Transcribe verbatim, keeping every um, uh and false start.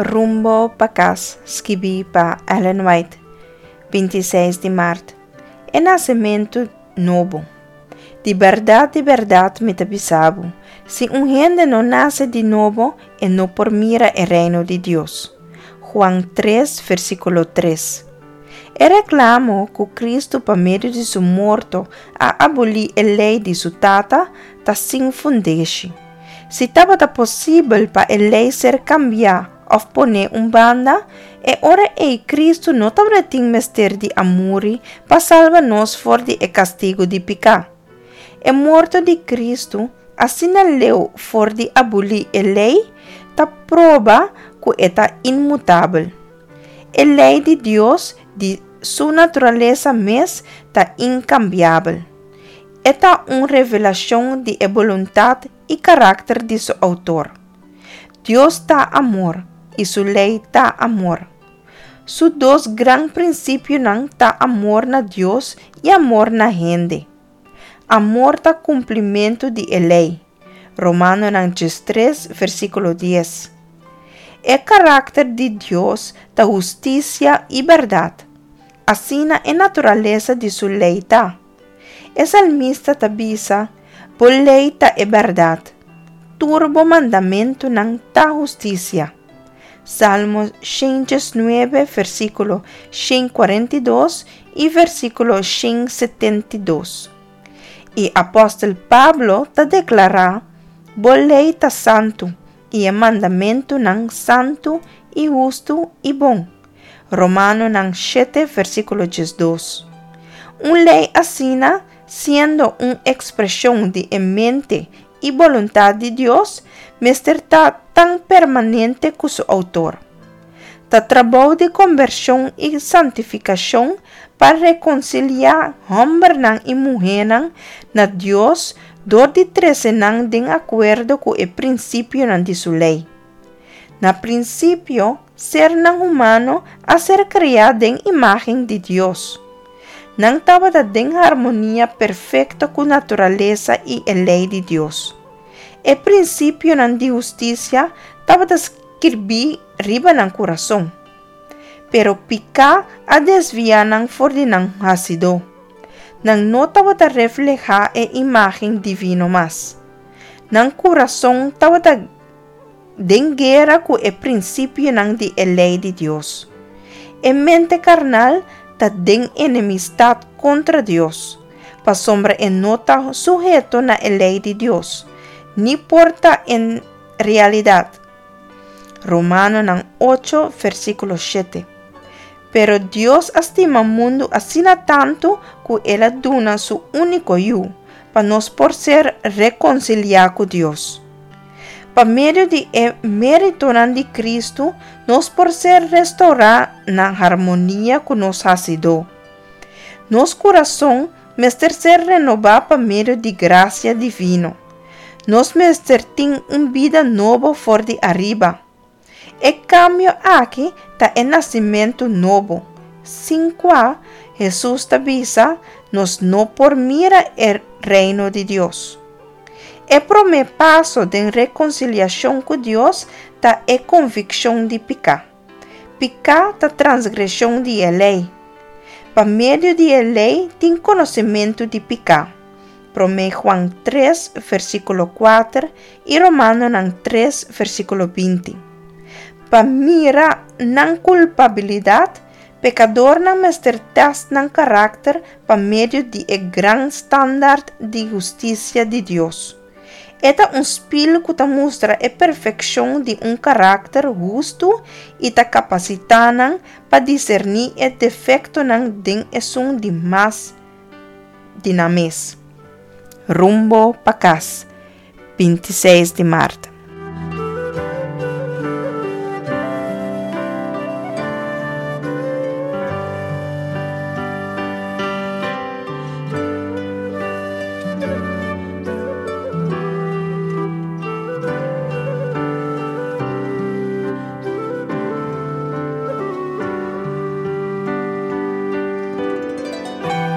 Rumbo pa casa, escrevi para Ellen White, vinte e seis de março. É nascimento novo. De verdade, de verdade, me avisava. Se um gente não nasce de novo, é não por mira o reino de Deus. Juan três, versículo três. E reclamo que Cristo, por meio de seu morto, a abolir a lei de sua tata, está sem fundeixe. Se estava possível para a lei ser cambiada, ou poner um banda, e ora é Cristo não estava tendo mestre de amor para salvar-nos fora do castigo de pecado. E morto de Cristo, assim leu fora de abolir a lei, está prova que está imutável. A lei de Deus, de sua natureza mesmo, está incambiável. Esta é uma revelação de a vontade e caráter de seu autor. Deus está amor e sua lei está amor. Sus dois grandes princípios não está amor na Deus e amor na gente. Amor está cumprimento de a lei. Romanos três, versículo dez. O caráter de Deus está justiça e verdade. Assim é a natureza de sua lei está. O salmista avisa, por lei está é verdade. Turbo mandamento não está justiça. Salmos ciento nueve, versículo ciento cuarenta y dos e versículo ciento setenta y dos. E apóstolo Pablo te declara, "Bo lei ta santo, e o mandamento não santo e justo e bom." Romanos sete, versículo dois. Uma lei assina, sendo uma expressão de mente e vontade de Deus, mas está tão permanente como seu autor. Ta trabalho de conversão e santificação para reconciliar homem e mulher na Deus, do de treze de acordo com o princípio de sua lei. Na princípio, ser não humano a ser criado em imagem de Deus. Não estava em harmonia perfeita com a natureza e a lei de Deus. O princípio de justiça estava escrito riba no coração. Pero picar a desviar não for de não hacido. Não não estava a reflejar a imagem divina mais. Não coração estava em guerra com o princípio de a lei de Deus. A mente carnal está em enemistade contra Deus. Para sombra e não está sujeito na lei de Deus. Ni porta em realidade. Romanos oito, versículo sete. Pero Deus estima o mundo assim tanto que Ele dona seu único Hijo, para nos por ser reconciliar com Deus. Por meio de mérito de Cristo, nos por ser restaurar na harmonia que nos ha sido. Nos coração, mestre ser renovado por meio de graça divina. Nos mestre tem uma vida nova fora de arriba. E cambio aqui está o nascimento novo, sem qual Jesus te avisa, nos não por mira o reino de Deus. O primeiro passo de reconciliação com Deus está a convicção de pecar. Pecar está transgressão de a lei. Por meio de a lei, tem conhecimento de pecar. primeiro Juan três, versículo quatro e Romanos três, versículo vinte. Para mirar na culpabilidade, pecador não mestertas na caráter por meio de um grande standard de justiça de Deus. Este é um espelho que mostra a perfeição de um caráter justo e te capacita para discernir o defeito de um de mais dinamis. Rumbo para casa, vinte e seis de março.